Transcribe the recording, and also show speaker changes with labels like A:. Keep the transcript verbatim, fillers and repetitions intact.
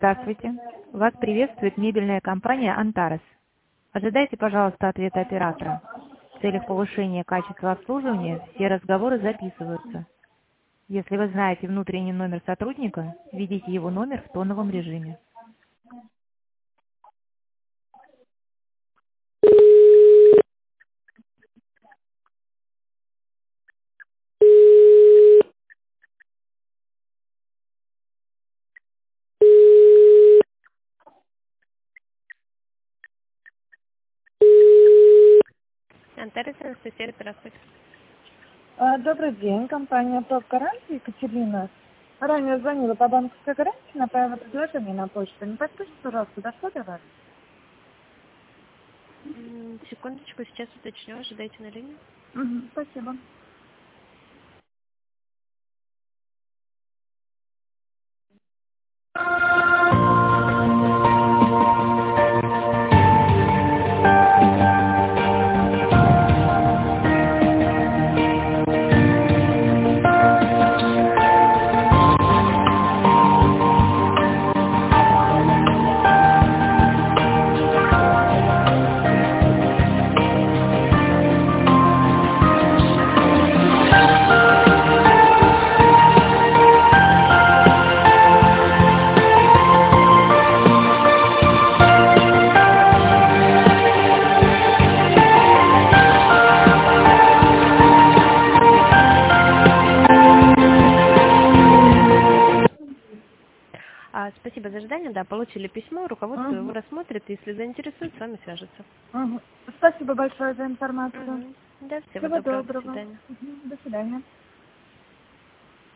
A: Здравствуйте. Вас приветствует мебельная компания «Антарес». Ожидайте, пожалуйста, ответа оператора. В целях повышения качества обслуживания все разговоры записываются. Если вы знаете внутренний номер сотрудника, введите его номер в тоновом режиме.
B: Антарес, Анастасия, здравствуйте.
C: А, Добрый день, компания ТОП Гарантии, Екатерина. Ранее звонила по банковской гарантии, направила предложение на почту. Не подскажите, пожалуйста, дошло до вас?
B: М, Секундочку, сейчас уточню, ожидайте на линии.
C: Угу, спасибо.
B: А, спасибо за ожидание, да, получили письмо, руководство его
C: Угу,
B: рассмотрит, если заинтересует, с вами свяжется.
C: угу. Спасибо большое за информацию.
B: Мгм. Да, всего
C: Всего
B: доброго, до
C: доброго.
B: свидания.
C: Мгм, до свидания.